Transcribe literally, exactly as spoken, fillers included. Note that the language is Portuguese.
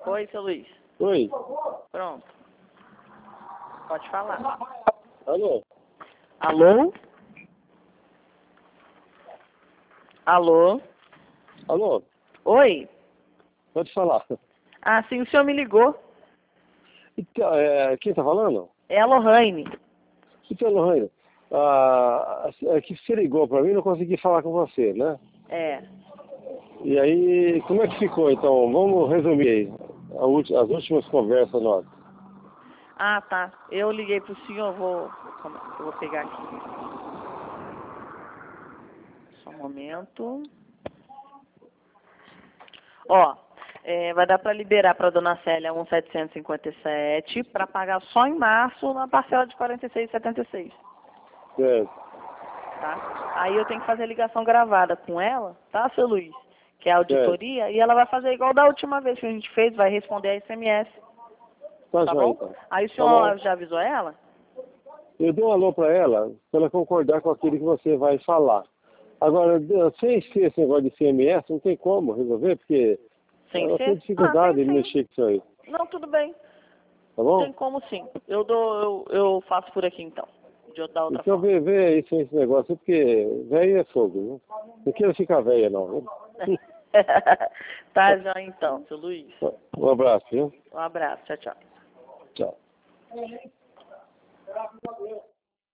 Oi, seu Luiz. Oi. Pronto. Pode falar. Alô? Alô? Alô? Alô? Oi? Pode falar. Ah, sim, o senhor me ligou. Então, é, quem tá falando? É a Lohane. Então, Lohane, ah, é que você ligou pra mim e não consegui falar com você, né? É. E aí, como é que ficou, então? Vamos resumir aí a ulti- as últimas conversas nossas. Ah, tá. Eu liguei pro senhor, vou... calma, eu vou pegar aqui. Só um momento. Ó, é, vai dar para liberar para dona Célia um mil setecentos e cinquenta e sete para pagar só em março na parcela de quarenta e seis reais e setenta e seis. Certo. Tá? Aí eu tenho que fazer ligação gravada com ela, tá, seu Luiz? Que é a auditoria, Certo. e ela vai fazer igual da última vez que a gente fez, vai responder a S M S. Tá, Tá joia, bom? então. Aí o Tá senhor bom. já avisou ela? Eu dei um alô pra ela, pra ela concordar com aquilo que você vai falar. Agora, sem ser esse negócio de C M S, não tem como resolver, porque Sem ela tem ser? Ah, dificuldade tem em sim. mexer com isso aí. Não, tudo bem. Tá bom? Tem como sim. Eu dou, eu, eu faço por aqui então. De outra, da outra Então forma. vê, vê aí sem esse negócio, porque velho é fogo, viu? Não quero ficar velha, não. Viu? Tá, já então, seu Luiz. Um abraço, viu? Um abraço. Tchau, tchau. Tchau.